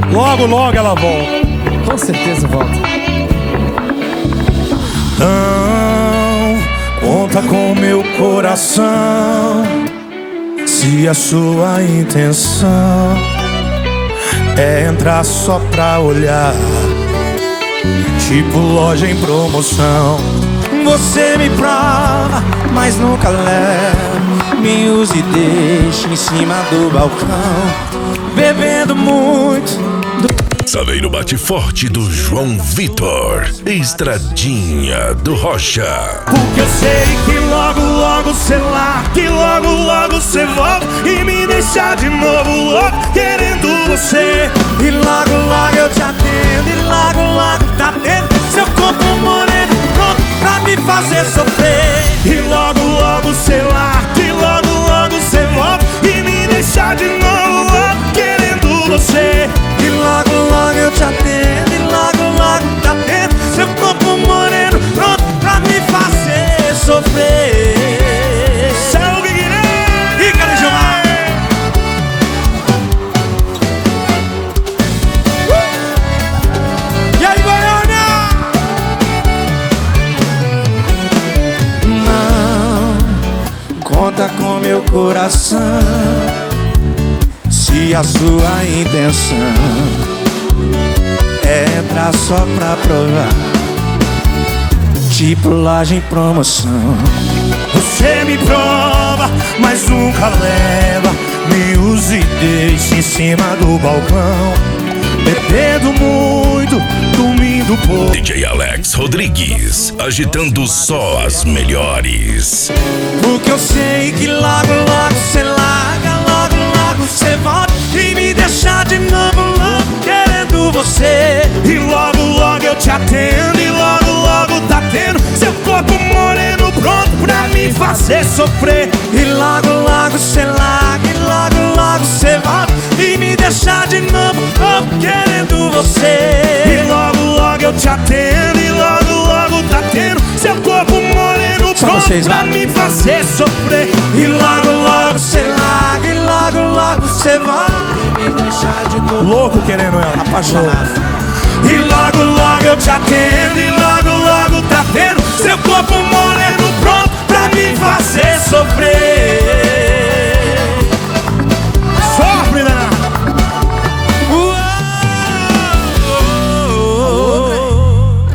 Logo, logo ela volta. Com certeza volta. Não conta com meu coração, se a sua intenção é entrar só pra olhar, tipo loja em promoção. Você me prova, mas nunca leva, me use e deixe em cima do balcão, bebendo muito. Saveiro bate forte do João Vitor, Estradinha do Rocha. Porque eu sei que logo, logo cê larga, que logo, logo cê volta e me deixa de novo louco, querendo você. E logo, logo eu te atendo, e logo, logo tá tendo seu corpo moreno pronto pra me fazer sofrer. E logo, logo cê larga, e logo, logo cê volta e me deixa de novo louco, querendo você. E logo, logo eu te atendo, e logo, logo tá tendo seu corpo moreno pronto pra me fazer sofrer. Salve, Guilherme! E cadê Gilmar? E aí, Goiânia? Não conta com meu coração, se a sua intenção é entrar só pra provar, tipo loja em promoção. Você me prova, mas nunca leva, me use e deixe em cima do balcão, bebendo muito, dormindo pouco. DJ Alex Rodrigues, agitando só as melhores. Porque eu sei que logo, logo cê larga, logo, logo cê volta e me deixa de novo louco, querendo você. E logo, logo eu te atendo, e logo, logo tá tendo seu corpo moreno pronto pra me fazer sofrer. E logo, logo cê larga, e logo, logo cê volta e me deixa de novo louco, querendo você. E logo, logo eu te atendo, e logo, logo tá tendo seu corpo moreno pronto pra me fazer sofrer. E logo, logo cê larga, e logo, logo cê volta e me deixa de novo louco, querendo ela, apaixonado. E logo, logo eu te atendo, e logo, logo tá tendo seu corpo moreno